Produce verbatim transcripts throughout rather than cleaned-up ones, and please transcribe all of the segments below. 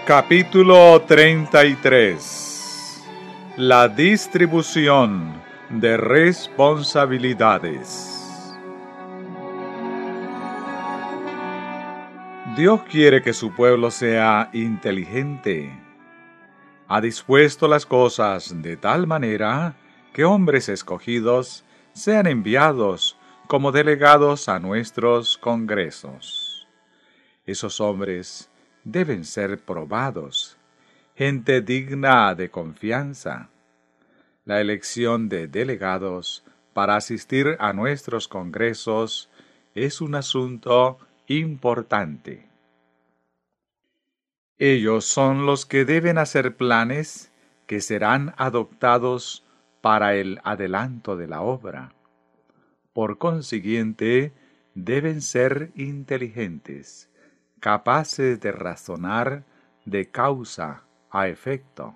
Capítulo treinta y tres. La distribución de responsabilidades. Dios quiere que su pueblo sea inteligente. Ha dispuesto las cosas de tal manera que hombres escogidos sean enviados como delegados a nuestros congresos. Esos hombres deben ser probados, gente digna de confianza. La elección de delegados para asistir a nuestros congresos es un asunto importante. Ellos son los que deben hacer planes que serán adoptados para el adelanto de la obra. Por consiguiente, deben ser inteligentes, capaces de razonar de causa a efecto.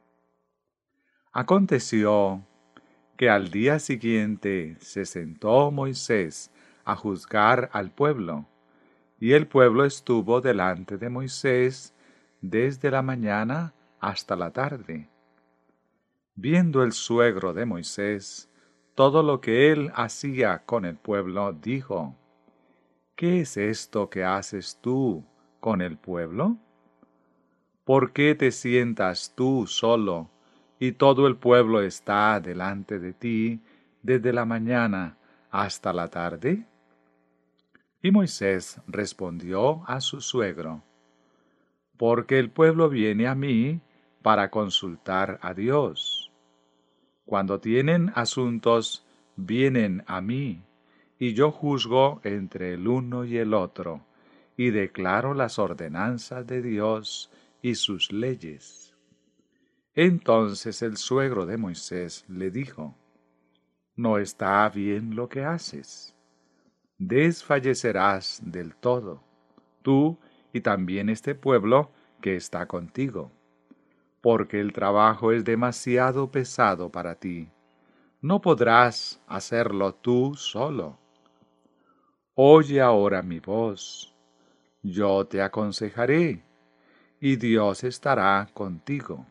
Aconteció que al día siguiente se sentó Moisés a juzgar al pueblo, y el pueblo estuvo delante de Moisés desde la mañana hasta la tarde. Viendo el suegro de Moisés todo lo que él hacía con el pueblo, dijo: ¿Qué es esto que haces tú con el pueblo? ¿Por qué te sientas tú solo y todo el pueblo está delante de ti desde la mañana hasta la tarde? Y Moisés respondió a su suegro: Porque el pueblo viene a mí para consultar a Dios. Cuando tienen asuntos, vienen a mí, y yo juzgo entre el uno y el otro, y declaro las ordenanzas de Dios y sus leyes. Entonces el suegro de Moisés le dijo: No está bien lo que haces. Desfallecerás del todo, tú y también este pueblo que está contigo, porque el trabajo es demasiado pesado para ti. No podrás hacerlo tú solo. Oye ahora mi voz, yo te aconsejaré, y Dios estará contigo.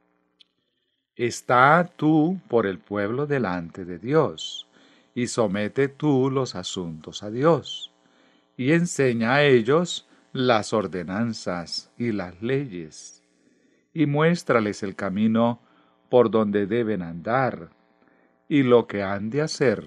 Está tú por el pueblo delante de Dios, y somete tú los asuntos a Dios, y enseña a ellos las ordenanzas y las leyes, y muéstrales el camino por donde deben andar, y lo que han de hacer.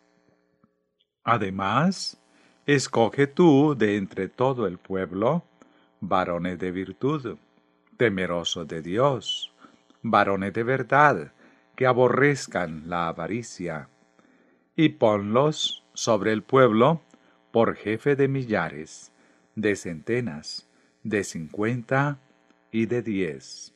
Además, escoge tú de entre todo el pueblo varones de virtud, temerosos de Dios, varones de verdad, que aborrezcan la avaricia, y ponlos sobre el pueblo por jefe de millares, de centenas, de cincuenta y de diez.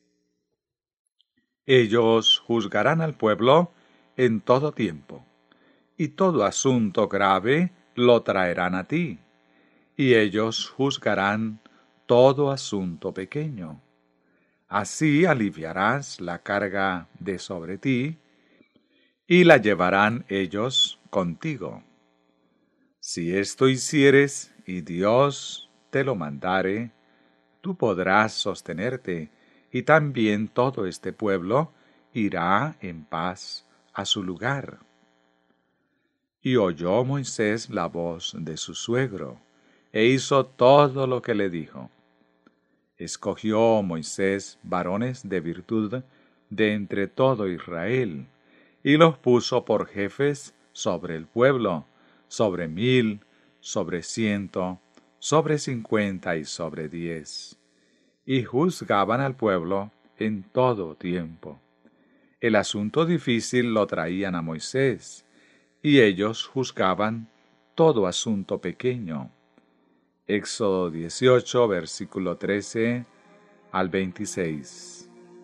Ellos juzgarán al pueblo en todo tiempo, y todo asunto grave lo traerán a ti, y ellos juzgarán todo asunto pequeño. Así aliviarás la carga de sobre ti, y la llevarán ellos contigo. Si esto hicieres, y Dios te lo mandare, tú podrás sostenerte, y también todo este pueblo irá en paz a su lugar. Y oyó Moisés la voz de su suegro, e hizo todo lo que le dijo. Escogió Moisés varones de virtud de entre todo Israel, y los puso por jefes sobre el pueblo, sobre mil, sobre ciento, sobre cincuenta y sobre diez. Y juzgaban al pueblo en todo tiempo. El asunto difícil lo traían a Moisés, y ellos juzgaban todo asunto pequeño. Éxodo dieciocho, versículo trece al veintiséis.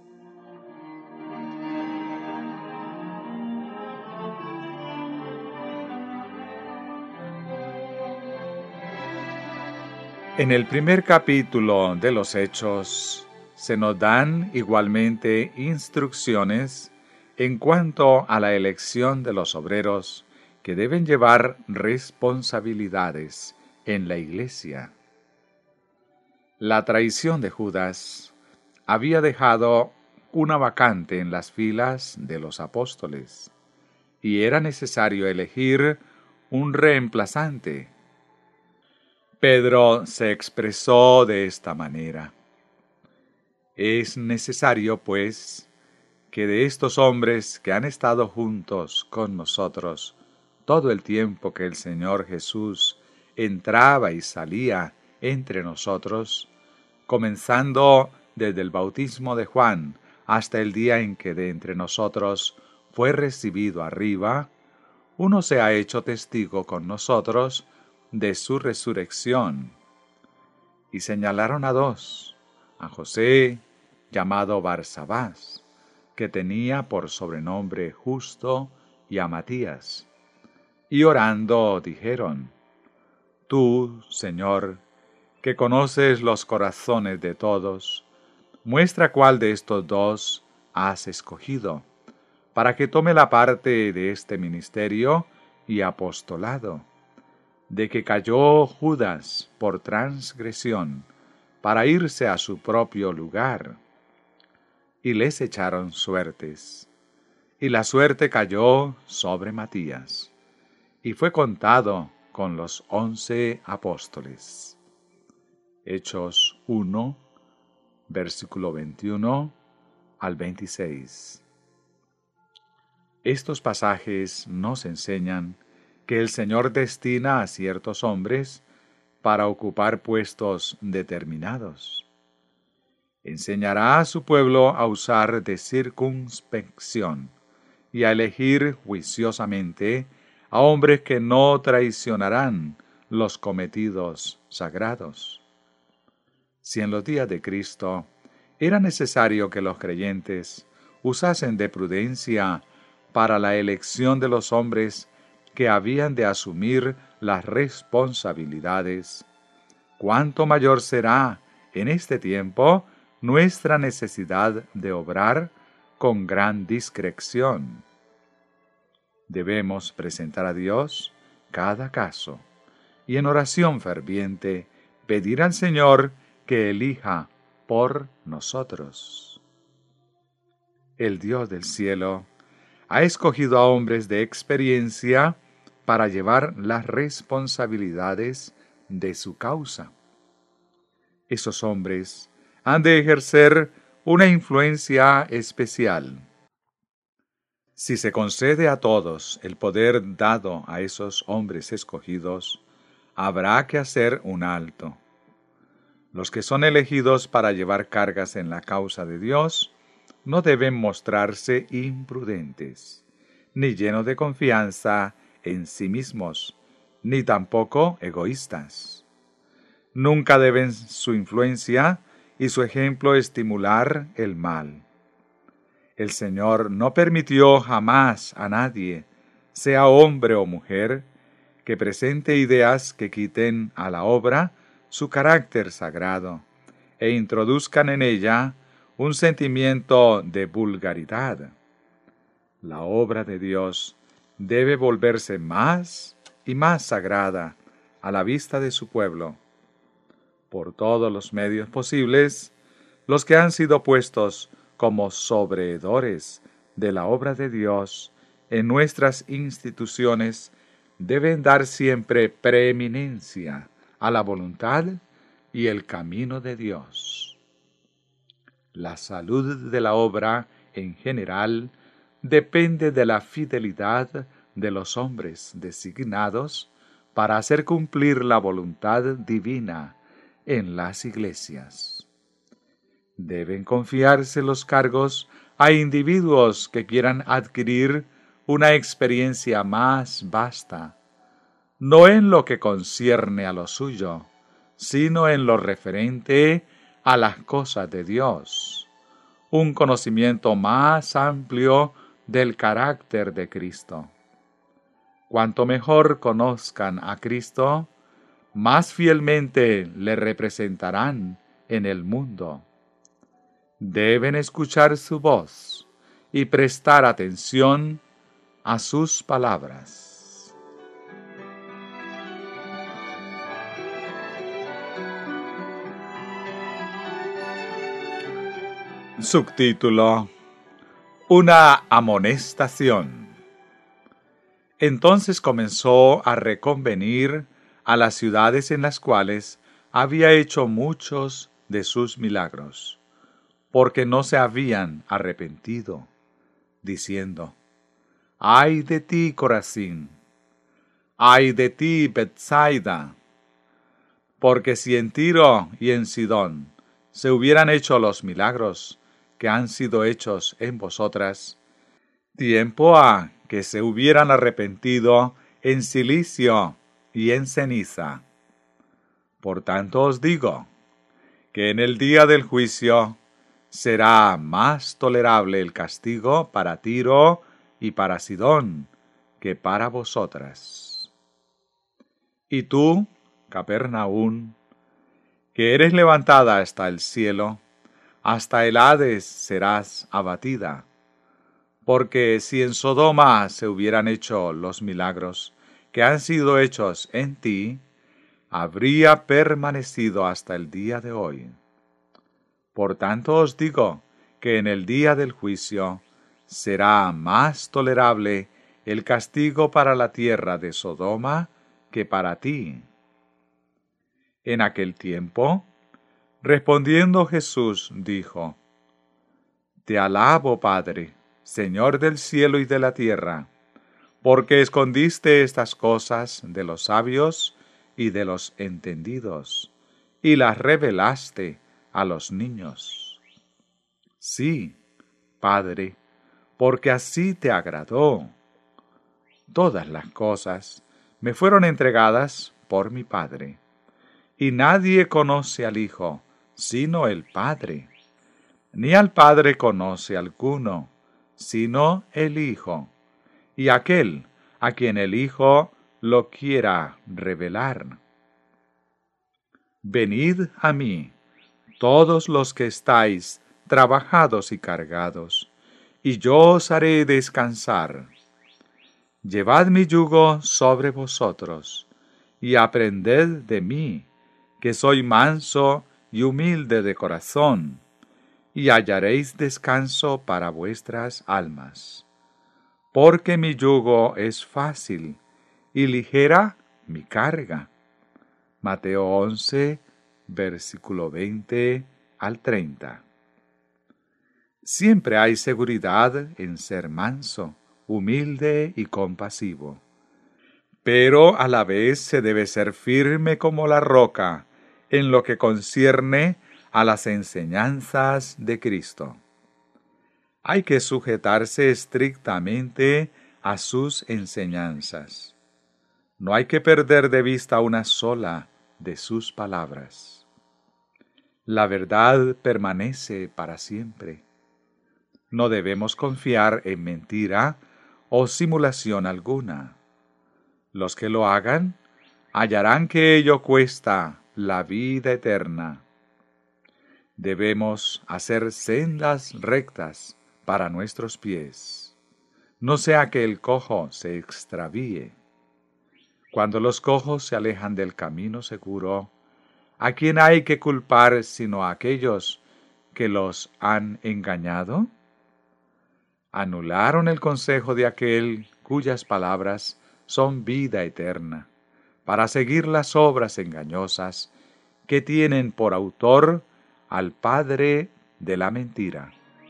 En el primer capítulo de los Hechos se nos dan igualmente instrucciones en cuanto a la elección de los obreros que deben llevar responsabilidades en la iglesia. La traición de Judas había dejado una vacante en las filas de los apóstoles, y era necesario elegir un reemplazante. Pedro se expresó de esta manera: es necesario, pues, que de estos hombres que han estado juntos con nosotros todo el tiempo que el Señor Jesús entraba y salía entre nosotros, comenzando desde el bautismo de Juan hasta el día en que de entre nosotros fue recibido arriba, uno se ha hecho testigo con nosotros de su resurrección. Y señalaron a dos, a José, llamado Barsabás, que tenía por sobrenombre Justo, y a Matías. Y orando dijeron: Tú, Señor, que conoces los corazones de todos, muestra cuál de estos dos has escogido, para que tome la parte de este ministerio y apostolado, de que cayó Judas por transgresión, para irse a su propio lugar. Y les echaron suertes, y la suerte cayó sobre Matías, y fue contado con los once apóstoles. Hechos uno, versículo veintiuno al veintiséis. Estos pasajes nos enseñan que el Señor destina a ciertos hombres para ocupar puestos determinados. Enseñará a su pueblo a usar de circunspección y a elegir juiciosamente a hombres que no traicionarán los cometidos sagrados. Si en los días de Cristo era necesario que los creyentes usasen de prudencia para la elección de los hombres que habían de asumir las responsabilidades, ¿cuánto mayor será en este tiempo nuestra necesidad de obrar con gran discreción? Debemos presentar a Dios cada caso y en oración ferviente pedir al Señor que elija por nosotros. El Dios del cielo ha escogido a hombres de experiencia para llevar las responsabilidades de su causa. Esos hombres han de ejercer una influencia especial. Si se concede a todos el poder dado a esos hombres escogidos, habrá que hacer un alto. Los que son elegidos para llevar cargas en la causa de Dios no deben mostrarse imprudentes, ni llenos de confianza en sí mismos, ni tampoco egoístas. Nunca deben su influencia y su ejemplo estimular el mal. El Señor no permitió jamás a nadie, sea hombre o mujer, que presente ideas que quiten a la obra su carácter sagrado e introduzcan en ella un sentimiento de vulgaridad. La obra de Dios debe volverse más y más sagrada a la vista de su pueblo. Por todos los medios posibles, los que han sido puestos como sobreedores de la obra de Dios en nuestras instituciones deben dar siempre preeminencia a la voluntad y el camino de Dios. La salud de la obra en general depende de la fidelidad de los hombres designados para hacer cumplir la voluntad divina en las iglesias. Deben confiarse los cargos a individuos que quieran adquirir una experiencia más vasta, no en lo que concierne a lo suyo, sino en lo referente a las cosas de Dios, un conocimiento más amplio del carácter de Cristo. Cuanto mejor conozcan a Cristo, más fielmente le representarán en el mundo. Deben escuchar su voz y prestar atención a sus palabras. Subtítulo: Una amonestación. Entonces comenzó a reconvenir a las ciudades en las cuales había hecho muchos de sus milagros, porque no se habían arrepentido, diciendo: ¡Ay de ti, Corazín! ¡Ay de ti, Betsaida! Porque si en Tiro y en Sidón se hubieran hecho los milagros que han sido hechos en vosotras, tiempo ha que se hubieran arrepentido en cilicio y en ceniza. Por tanto os digo, que en el día del juicio será más tolerable el castigo para Tiro y para Sidón que para vosotras. Y tú, Capernaum, que eres levantada hasta el cielo, hasta el Hades serás abatida. Porque si en Sodoma se hubieran hecho los milagros que han sido hechos en ti, habría permanecido hasta el día de hoy. Por tanto os digo que en el día del juicio será más tolerable el castigo para la tierra de Sodoma que para ti. En aquel tiempo, respondiendo Jesús, dijo: Te alabo, Padre, Señor del cielo y de la tierra, porque escondiste estas cosas de los sabios y de los entendidos, y las revelaste a los niños. Sí, Padre, porque así te agradó. Todas las cosas me fueron entregadas por mi Padre, y nadie conoce al Hijo sino el Padre, ni al Padre conoce alguno sino el Hijo, y aquel a quien el Hijo lo quiera revelar. Venid a mí, todos los que estáis trabajados y cargados, y yo os haré descansar. Llevad mi yugo sobre vosotros, y aprended de mí, que soy manso y humilde de corazón, y hallaréis descanso para vuestras almas. Porque mi yugo es fácil, y ligera mi carga. Mateo once, versículo veinte al treinta. Siempre hay seguridad en ser manso, humilde y compasivo. Pero a la vez se debe ser firme como la roca en lo que concierne a las enseñanzas de Cristo. Hay que sujetarse estrictamente a sus enseñanzas. No hay que perder de vista una sola de sus palabras. La verdad permanece para siempre. No debemos confiar en mentira o simulación alguna. Los que lo hagan hallarán que ello cuesta la vida eterna. Debemos hacer sendas rectas para nuestros pies, no sea que el cojo se extravíe. Cuando los cojos se alejan del camino seguro, ¿a quién hay que culpar sino a aquellos que los han engañado? Anularon el consejo de aquel cuyas palabras son vida eterna, para seguir las obras engañosas que tienen por autor al padre de la mentira.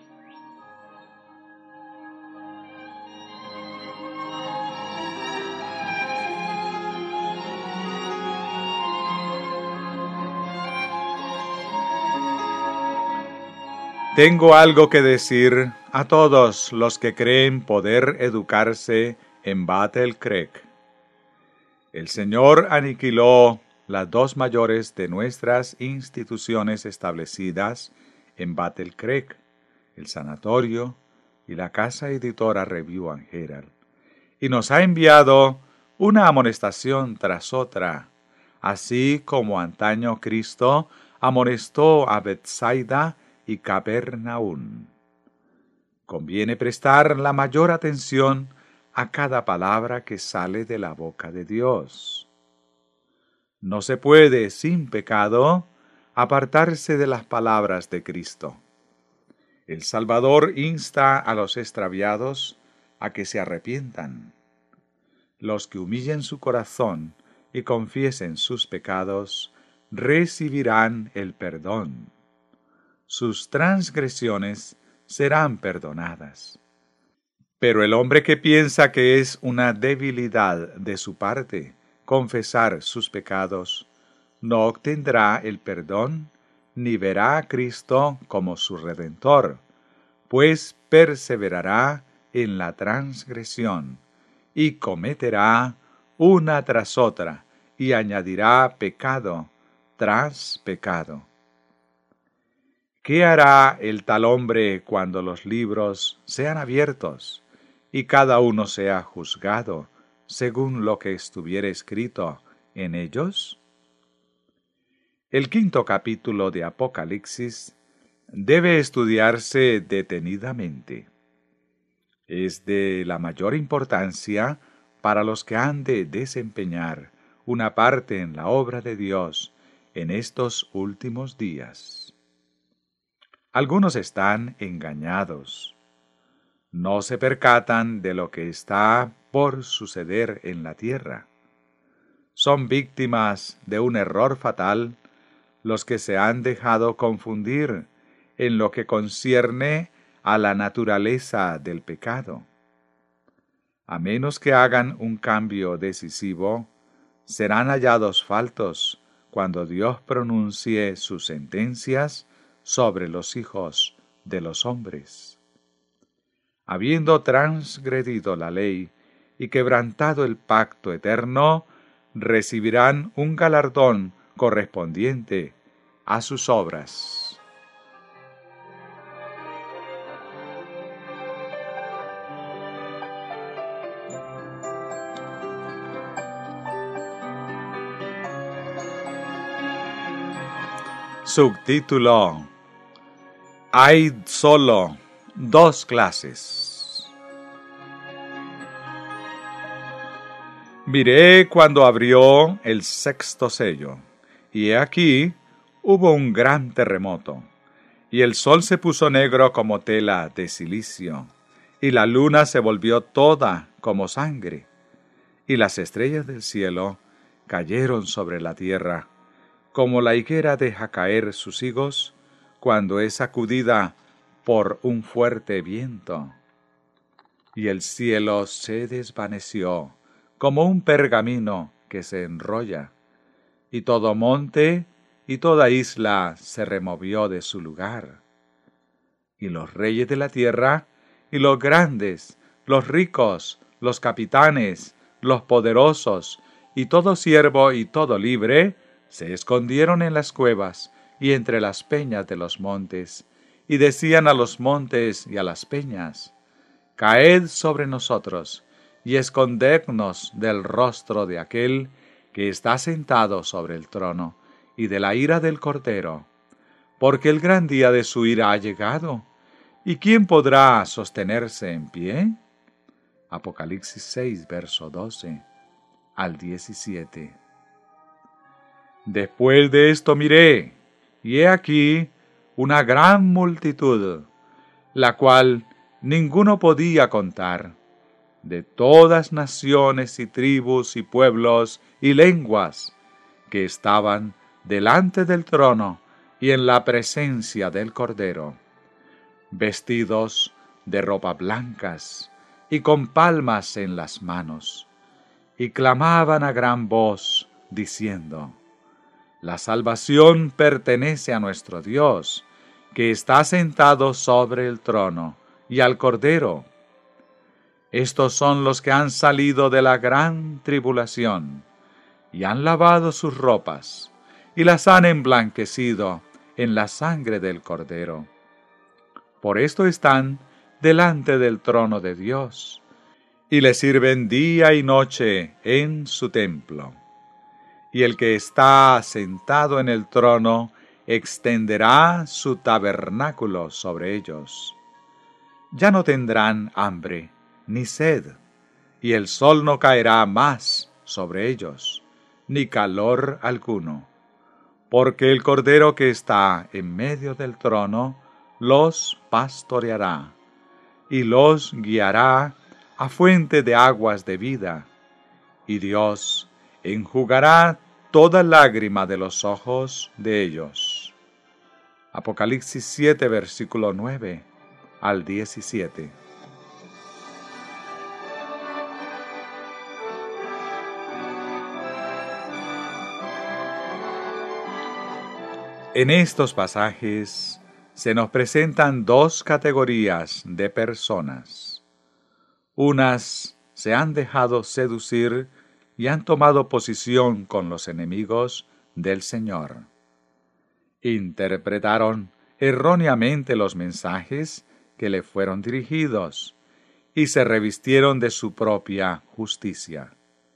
Tengo algo que decir a todos los que creen poder educarse en Battle Creek. El Señor aniquiló las dos mayores de nuestras instituciones establecidas en Battle Creek, el sanatorio y la casa editora Review and Herald, y nos ha enviado una amonestación tras otra, así como antaño Cristo amonestó a Betsaida y Capernaum. Conviene prestar la mayor atención a cada palabra que sale de la boca de Dios. No se puede, sin pecado, apartarse de las palabras de Cristo. El Salvador insta a los extraviados a que se arrepientan. Los que humillen su corazón y confiesen sus pecados, recibirán el perdón. Sus transgresiones serán perdonadas. Pero el hombre que piensa que es una debilidad de su parte confesar sus pecados, no obtendrá el perdón ni verá a Cristo como su Redentor, pues perseverará en la transgresión y cometerá una tras otra y añadirá pecado tras pecado. ¿Qué hará el tal hombre cuando los libros sean abiertos y cada uno sea juzgado según lo que estuviere escrito en ellos? El quinto capítulo de Apocalipsis debe estudiarse detenidamente. Es de la mayor importancia para los que han de desempeñar una parte en la obra de Dios en estos últimos días. Algunos están engañados. No se percatan de lo que está por suceder en la tierra. Son víctimas de un error fatal los que se han dejado confundir en lo que concierne a la naturaleza del pecado. A menos que hagan un cambio decisivo, serán hallados faltos cuando Dios pronuncie sus sentencias sobre los hijos de los hombres. Habiendo transgredido la ley y quebrantado el pacto eterno, recibirán un galardón correspondiente a sus obras. Subtítulo: Hay solo dos clases. Miré cuando abrió el sexto sello, y he aquí hubo un gran terremoto, y el sol se puso negro como tela de silicio, y la luna se volvió toda como sangre, y las estrellas del cielo cayeron sobre la tierra, como la higuera deja caer sus higos cuando es sacudida por un fuerte viento. Y el cielo se desvaneció como un pergamino que se enrolla, y todo monte y toda isla se removió de su lugar. Y los reyes de la tierra, y los grandes, los ricos, los capitanes, los poderosos, y todo siervo y todo libre, se escondieron en las cuevas y entre las peñas de los montes, y decían a los montes y a las peñas: Caed sobre nosotros, y escondednos del rostro de aquel que está sentado sobre el trono, y de la ira del Cordero, porque el gran día de su ira ha llegado, ¿y quién podrá sostenerse en pie? Apocalipsis seis, verso doce al diecisiete. Después de esto miré, y he aquí una gran multitud, la cual ninguno podía contar, de todas naciones y tribus y pueblos y lenguas, que estaban delante del trono y en la presencia del Cordero, vestidos de ropas blancas y con palmas en las manos, y clamaban a gran voz, diciendo: La salvación pertenece a nuestro Dios, que está sentado sobre el trono, y al Cordero. Estos son los que han salido de la gran tribulación, y han lavado sus ropas, y las han emblanquecido en la sangre del Cordero. Por esto están delante del trono de Dios, y le sirven día y noche en su templo. Y el que está sentado en el trono extenderá su tabernáculo sobre ellos. Ya no tendrán hambre ni sed, y el sol no caerá más sobre ellos, ni calor alguno, porque el Cordero que está en medio del trono los pastoreará, y los guiará a fuente de aguas de vida, y Dios enjugará toda lágrima de los ojos de ellos. Apocalipsis siete, versículo nueve al diecisiete. En estos pasajes se nos presentan dos categorías de personas. Unas se han dejado seducir y han tomado posición con los enemigos del Señor. Interpretaron erróneamente los mensajes que le fueron dirigidos y se revistieron de su propia justicia.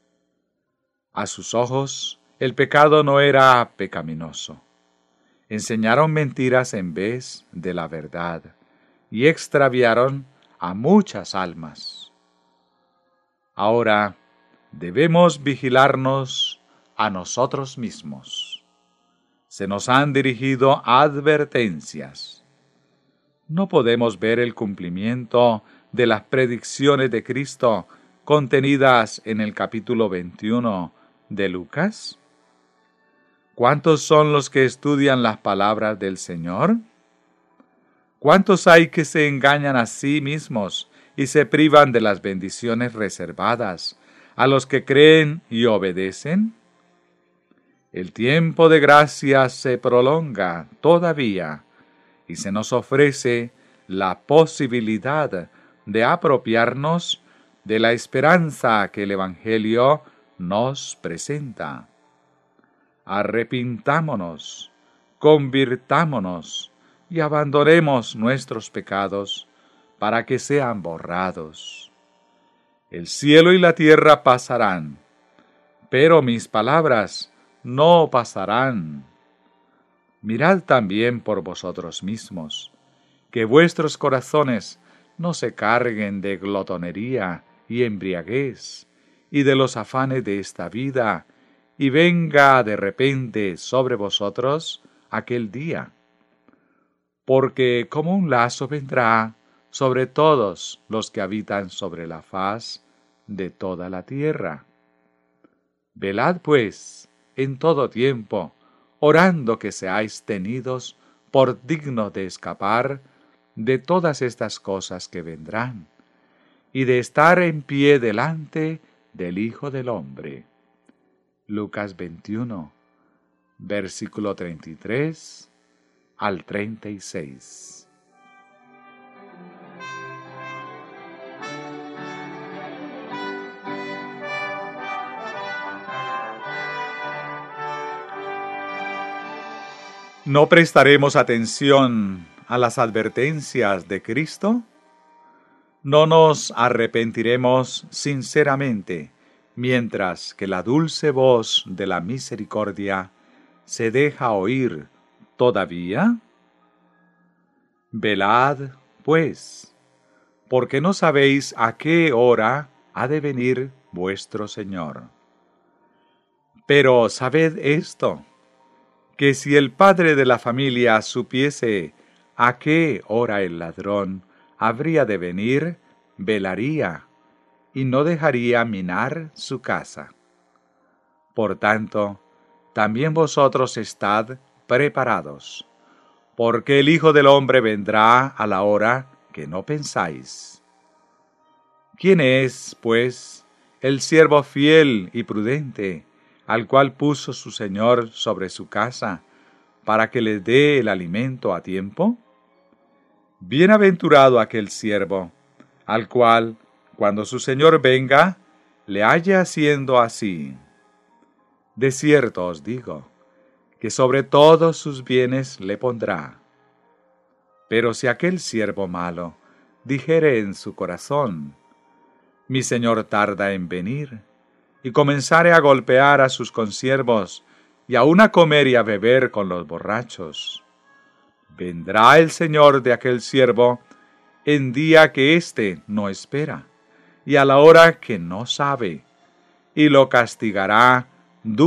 A sus ojos, el pecado no era pecaminoso. Enseñaron mentiras en vez de la verdad y extraviaron a muchas almas. Ahora debemos vigilarnos a nosotros mismos. Se nos han dirigido advertencias. ¿No podemos ver el cumplimiento de las predicciones de Cristo contenidas en el capítulo veintiuno de Lucas? ¿Cuántos son los que estudian las palabras del Señor? ¿Cuántos hay que se engañan a sí mismos y se privan de las bendiciones reservadas a los que creen y obedecen? El tiempo de gracia se prolonga todavía y se nos ofrece la posibilidad de apropiarnos de la esperanza que el Evangelio nos presenta. Arrepintámonos, convirtámonos y abandonemos nuestros pecados para que sean borrados. El cielo y la tierra pasarán, pero mis palabras no pasarán. Mirad también por vosotros mismos, que vuestros corazones no se carguen de glotonería y embriaguez, y de los afanes de esta vida, y venga de repente sobre vosotros aquel día. Porque como un lazo vendrá sobre todos los que habitan sobre la faz de toda la tierra. Velad pues en todo tiempo, orando que seáis tenidos por dignos de escapar de todas estas cosas que vendrán, y de estar en pie delante del Hijo del Hombre. Lucas veintiuno, versículo treinta y tres al treinta y seis. ¿No prestaremos atención a las advertencias de Cristo? ¿No nos arrepentiremos sinceramente mientras que la dulce voz de la misericordia se deja oír todavía? Velad, pues, porque no sabéis a qué hora ha de venir vuestro Señor. Pero sabed esto, que si el padre de la familia supiese a qué hora el ladrón habría de venir, velaría y no dejaría minar su casa. Por tanto, también vosotros estad preparados, porque el Hijo del Hombre vendrá a la hora que no pensáis. ¿Quién es, pues, el siervo fiel y prudente, al cual puso su Señor sobre su casa, para que le dé el alimento a tiempo? Bienaventurado aquel siervo, al cual, cuando su Señor venga, le halle haciendo así. De cierto os digo, que sobre todos sus bienes le pondrá. Pero si aquel siervo malo dijere en su corazón, mi Señor tarda en venir, y comenzare a golpear a sus consiervos, y aun a comer y a beber con los borrachos, vendrá el Señor de aquel siervo en día que éste no espera, y a la hora que no sabe, y lo castigará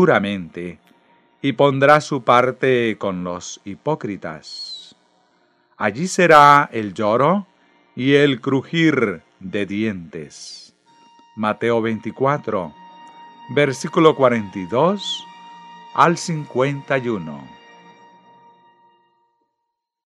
duramente, y pondrá su parte con los hipócritas. Allí será el lloro y el crujir de dientes. Mateo veinticuatro, versículo cuarenta y dos al cincuenta y uno.